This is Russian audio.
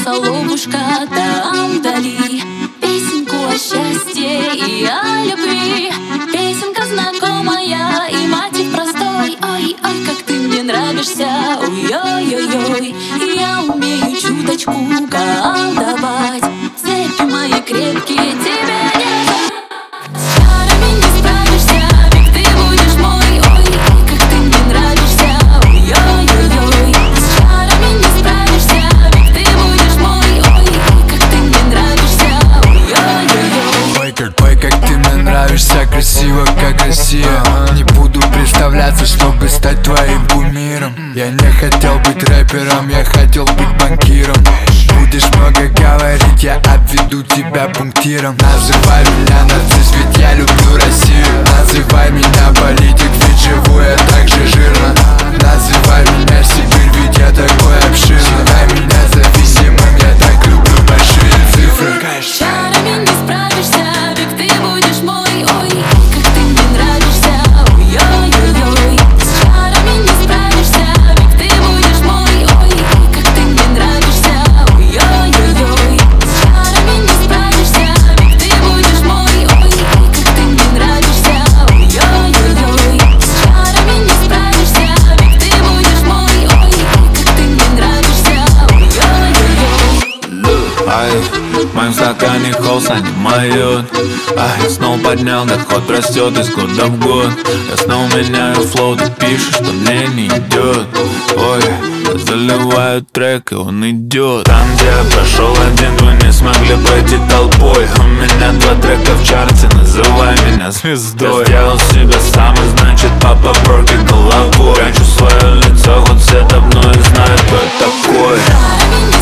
соловушка там вдали, песенку о счастье и о любви. Песенка знакомая и мотив простой. Ой, ой, как ты мне нравишься, ой-ой-ой-ой. Я умею чуточку колдовать, цепи мои крепкие тебе не разорвать. С чарами не справишься, ведь ты будешь мой. Ой, ой, как ты мне нравишься, ой-ой-ой-ой. С чарами не справишься, ведь ты будешь мой. Ой, ой, как ты мне нравишься, ой-ой-ой. Ой, как ты мне нравишься, красиво, как Россия. Не буду представляться, чтобы стать твоим кумиром. Я не хотел быть рэпером, я хотел быть банкиром. Будешь много говорить, я обведу тебя пунктиром. Называй меня нацист, ведь я люблю Россию. Называй меня политик, ведь живу я так же жирно. Называй меня Сибирь, ведь я такой обширный. Считай меня зависимым, я так люблю большие цифры. С чарами не справишься, ведь ты будешь мой. Ой, как ты мне нравишься, ой-ой-ой-ой. С чарами не справишься, ведь ты будешь мой. Ой, как ты мне нравишься, ой-ой-ой-ой. С чарами не справишься, ведь ты будешь мой. Ой, как ты мне нравишься, ой-ой-ой-ой. С чарами не справишься, ведь ты будешь мой. Ой, как ты мне нравишься, ой-ой-ой. Ай, в моем стакане холста не моет. Ай, снова поднял доход, растет из года в год. Я снова меняю флоу, ты пишешь, что мне не идет. Ой, я заливаю трек, и он идет. Там, где я прошел один, вы не смогли пройти толпой. У меня 2 трека в чарте, называй меня звездой. Я сделал себя сам, и значит папа Броки головой. Прячу свое лицо, хоть все давно и знают, кто я такой.